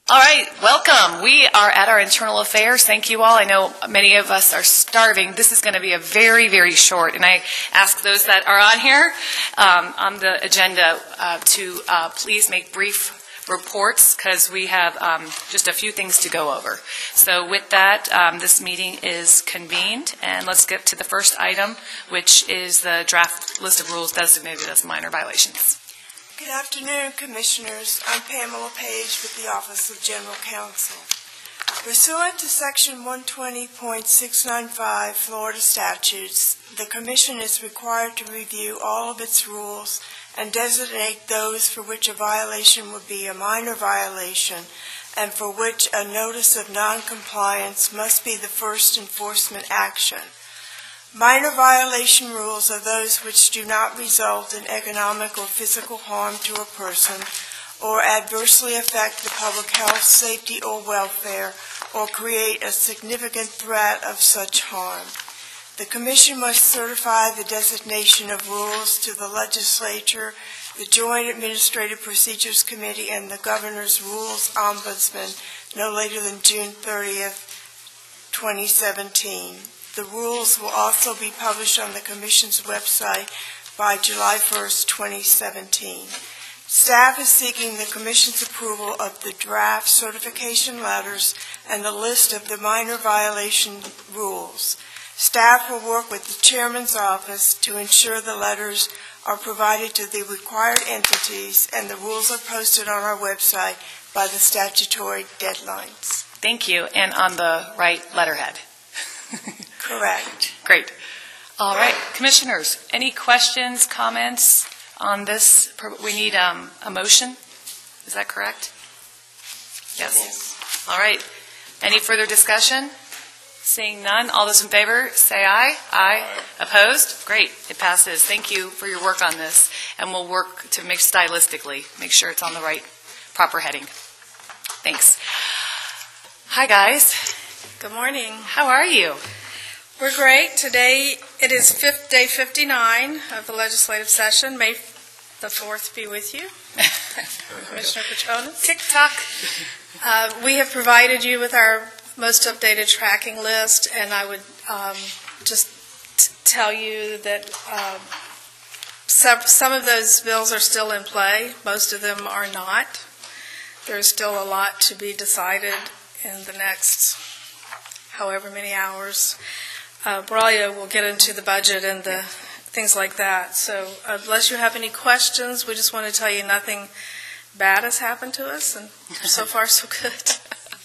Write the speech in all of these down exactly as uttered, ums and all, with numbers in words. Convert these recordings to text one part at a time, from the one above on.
All right, welcome. We are at our internal affairs. Thank you all. I know many of us are starving. This is going to be a very, very short, and I ask those that are on here um, on the agenda uh, to uh, please make brief reports because we have um, just a few things to go over. So with that, um, this meeting is convened, and let's get to the first item, which is the draft list of rules designated as minor violations. Good afternoon, Commissioners. I'm Pamela Page with the Office of General Counsel. Pursuant to Section one twenty point six nine five Florida statutes, the Commission is required to review all of its rules and designate those for which a violation would be a minor violation and for which a notice of noncompliance must be the first enforcement action. Minor violation rules are those which do not result in economic or physical harm to a person or adversely affect the public health, safety, or welfare or create a significant threat of such harm. The Commission must certify the designation of rules to the Legislature, the Joint Administrative Procedures Committee, and the Governor's Rules Ombudsman no later than June thirtieth, twenty seventeen. The rules will also be published on the Commission's website by July first, twenty seventeen. Staff is seeking the Commission's approval of the draft certification letters and the list of the minor violation rules. Staff will work with the Chairman's office to ensure the letters are provided to the required entities and the rules are posted on our website by the statutory deadlines. Thank you, and on the right letterhead. Correct. Great. All right, Commissioners, any questions, comments on this? We need um, a motion. Is that correct? Yes. yes. All right. Any further discussion? Seeing none, all those in favor, say aye. Aye. Aye. Opposed? Great. It passes. Thank you for your work on this, and we'll work to make stylistically, make sure it's on the right, proper heading. Thanks. Hi, guys. Good morning. How are you? We're great. Today it is fifth, day fifty-nine of the legislative session. May the fourth be with you. Commissioner Petronas. Tick-tock. Uh, we have provided you with our most updated tracking list, and I would um, just t- tell you that um, some, some of those bills are still in play. Most of them are not. There's still a lot to be decided in the next however many hours. Uh, Braulio will get into the budget and the things like that. So unless you have any questions, we just want to tell you nothing bad has happened to us, and so far so good.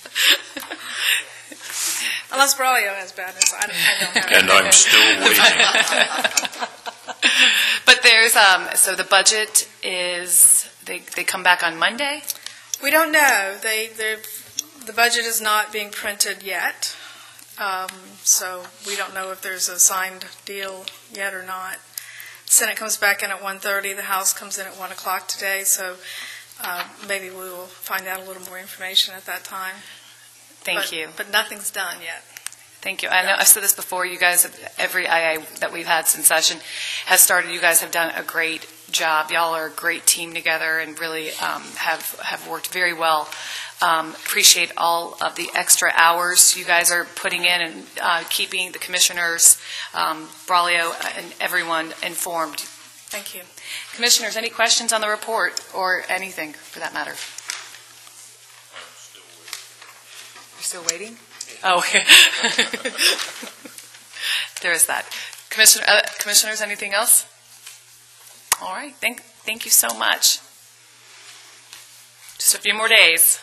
Unless Braulio has bad news, I, I don't have. And I'm still waiting. But there's um. So the budget is they they come back on Monday. We don't know. They the budget is not being printed yet. Um, so we don't know if there's a signed deal yet or not. Senate comes back in at one thirty. The House comes in at one o'clock today. So uh, maybe we will find out a little more information at that time. Thank but, you. But nothing's done yet. Thank you. I know I've said this before. You guys, have, every I A that we've had since session has started. You guys have done a great job. Y'all are a great team together and really um, have have worked very well. Um, appreciate all of the extra hours you guys are putting in and uh, keeping the commissioners, um, Braulio, and everyone informed. Thank you. Commissioners, any questions on the report or anything for that matter? You're still waiting? Oh, there is that. Commissioner, uh, commissioners, anything else? All right. Thank, thank you so much. Just a few more days.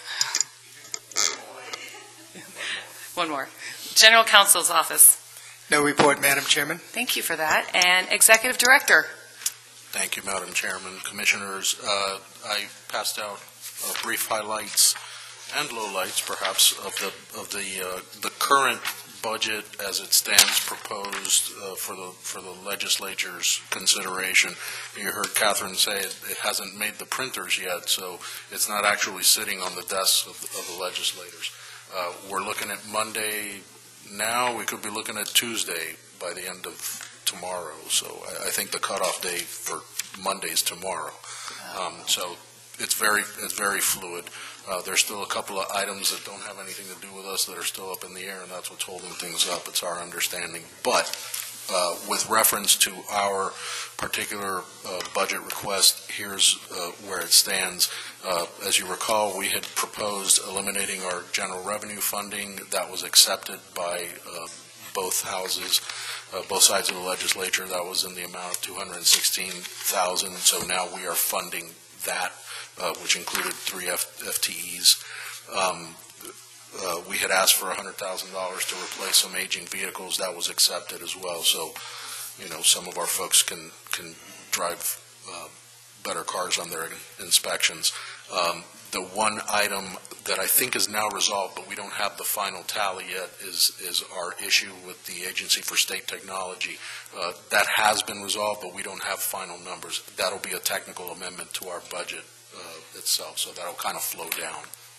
One more. General Counsel's office. No report, Madam Chairman. Thank you for that. And Executive Director. Thank you, Madam Chairman. Commissioners, uh, I passed out uh, brief highlights and lowlights, perhaps, of the of the uh, the current budget as it stands proposed uh, for the for the legislature's consideration. You heard Catherine say it, it hasn't made the printers yet, so it's not actually sitting on the desks of the, of the legislators. Uh, we're looking at Monday now. We could be looking at Tuesday by the end of tomorrow. So I, I think the cutoff date for Monday is tomorrow. Um, so it's very, it's very fluid. Uh, there's still a couple of items that don't have anything to do with us that are still up in the air, and that's what's holding things up. It's our understanding. But uh, with reference to our particular uh, budget request, here's uh, where it stands. Uh, as you recall, we had proposed eliminating our general revenue funding. That was accepted by uh, both houses, uh, both sides of the legislature. That was in the amount of two hundred sixteen thousand dollars. So now we are funding that, uh, which included three F T Es. Um, uh, we had asked for one hundred thousand dollars to replace some aging vehicles. That was accepted as well. So, you know, some of our folks can, can drive uh, better cars on their inspections. Um, the one item that I think is now resolved, but we don't have the final tally yet, is, is our issue with the Agency for State Technology. Uh, that has been resolved, but we don't have final numbers. That'll be a technical amendment to our budget uh, itself, so that'll kind of flow down.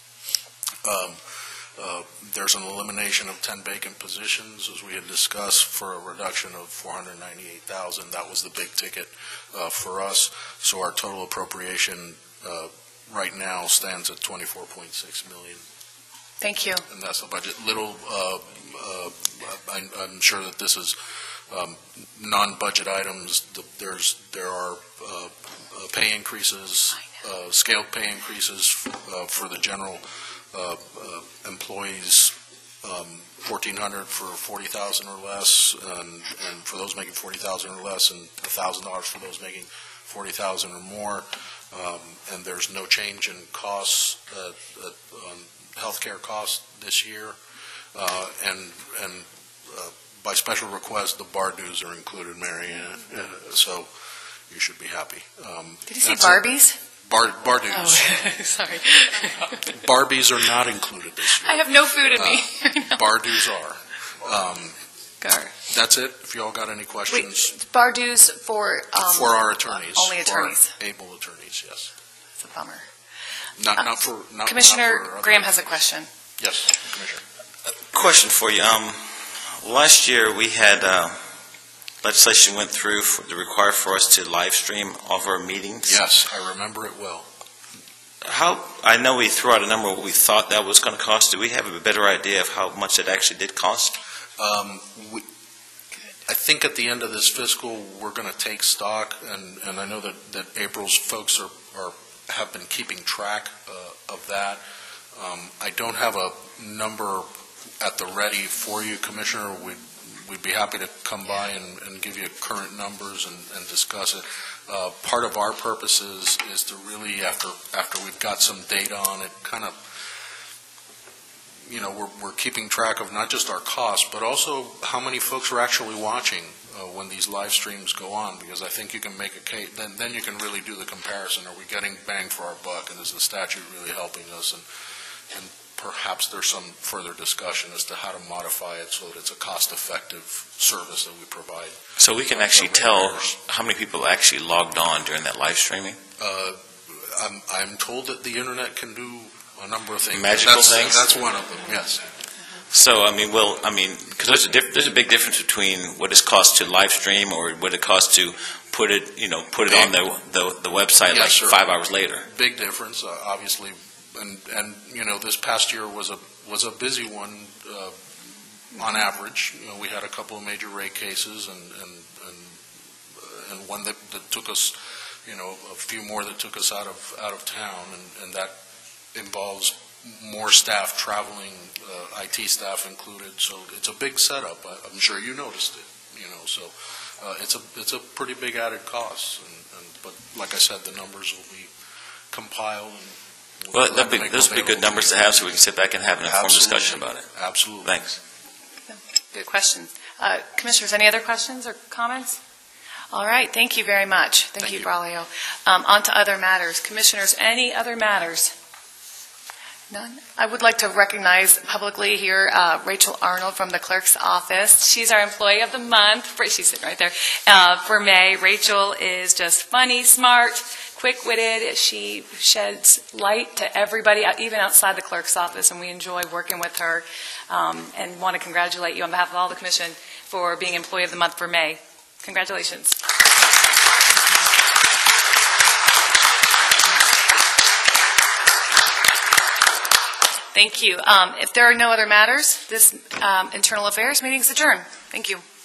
Um, uh, there's an elimination of ten vacant positions, as we had discussed, for a reduction of four hundred ninety-eight thousand dollars. That was the big ticket uh, for us. So our total appropriation uh, right now stands at twenty-four point six million dollars. Thank you. And that's the budget. Little, uh, uh, I'm, I'm sure that this is um, non-budget items. There's, there are uh, uh, pay increases, uh, scaled pay increases uh, for the general uh, uh, employees, um, fourteen hundred dollars for forty thousand dollars or less, and, and for those making forty thousand dollars or less, and one thousand dollars for those making forty thousand dollars or more. Um, and there's no change in costs, uh, uh, on healthcare costs this year, uh, and and uh, by special request, the bar dues are included, Mary Ann, uh, so you should be happy. Um, Did you say Barbies? It. Bar, bar dues. Oh, sorry. Barbies are not included this year. I have no food in me. Uh, bar dues are. Um, Gar. That's it. If you all got any questions. Wait, bar dues for um, for our attorneys. only attorneys. For our able attorneys, yes. It's a bummer. Not, Uh, not for, not, Commissioner not for other- Graham has a question. Yes, Commissioner. Question for you. Um, last year we had uh, legislation went through for, to require for us to live stream all of our meetings. Yes, I remember it well. How I know we threw out a number of what we thought that was going to cost. Do we have a better idea of how much it actually did cost? Um, we, I think at the end of this fiscal, we're going to take stock, and, and I know that, that April's folks are, are have been keeping track uh, of that. Um, I don't have a number at the ready for you, Commissioner. We'd, we'd be happy to come by and, and give you current numbers and, and discuss it. Uh, part of our purposes is to really, after after we've got some data on it, kind of, you know, we're, we're keeping track of not just our costs, but also how many folks are actually watching uh, when these live streams go on, because I think you can make a case, then, then you can really do the comparison. Are we getting bang for our buck, and is the statute really helping us? And, and perhaps there's some further discussion as to how to modify it so that it's a cost-effective service that we provide. So we can actually tell how many people actually logged on during that live streaming? Uh, I'm, I'm told that the internet can do a number of things. Magical that's, things? That's one of them, yes. So, I mean, well, I mean, because there's a diff- there's a big difference between what it costs to live stream or what it costs to put it, you know, put it on the the, the website Yes, like sir. five hours later. Big difference, uh, obviously, and and you know, this past year was a was a busy one uh, on average. You know, we had a couple of major rate cases and and and, uh, and one that, that took us, you know, a few more that took us out of out of town, and, and that involves more staff traveling, uh, I T staff included. So it's a big setup. I, I'm sure you noticed it. You know, so uh, it's a it's a pretty big added cost. And, and but like I said, the numbers will be compiled. And Well, we'll that'd be, make those would be good available numbers you. to have so we can sit back and have an informed Absolutely. discussion about it. Absolutely. Thanks. Good questions. Uh, Commissioners, any other questions or comments? All right, thank you very much. Thank, Thank you, you. Braulio. Um, on to other matters. Commissioners, any other matters? None? I would like to recognize publicly here uh, Rachel Arnold from the clerk's office. She's our employee of the month. For, she's sitting right there. Uh, for May, Rachel is just funny, smart, quick-witted. She sheds light to everybody, even outside the clerk's office, and we enjoy working with her um, and want to congratulate you on behalf of all the commission for being employee of the month for May. Congratulations. Thank you. Um, If there are no other matters, this um, Internal Affairs meeting is adjourned. Thank you.